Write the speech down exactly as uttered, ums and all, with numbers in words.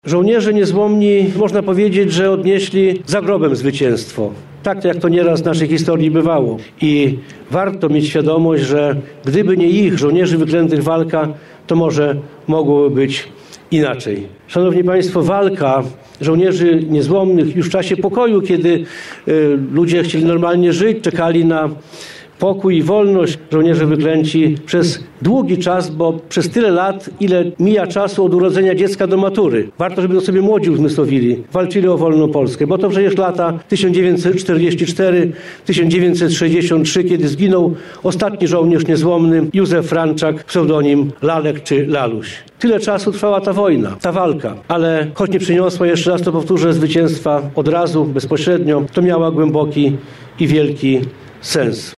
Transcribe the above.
Żołnierze niezłomni, można powiedzieć, że odnieśli za grobem zwycięstwo. Tak jak to nieraz w naszej historii bywało. I warto mieć świadomość, że gdyby nie ich, żołnierzy wyklętych, walka, to może mogłoby być inaczej. Szanowni Państwo, walka żołnierzy niezłomnych już w czasie pokoju, kiedy y, ludzie chcieli normalnie żyć, czekali na pokój i wolność, żołnierze wyklęci przez długi czas, bo przez tyle lat, ile mija czasu od urodzenia dziecka do matury. Warto, żeby to sobie młodzi uzmysłowili. Walczyli o wolną Polskę, bo to przecież lata tysiąc dziewięćset czterdziesty czwarty do tysiąc dziewięćset sześćdziesiątego trzeciego, kiedy zginął ostatni żołnierz niezłomny, Józef Franczak, pseudonim Lalek czy Laluś. Tyle czasu trwała ta wojna, ta walka, ale choć nie przyniosła, jeszcze raz to powtórzę, zwycięstwa od razu, bezpośrednio, to miała głęboki i wielki sens.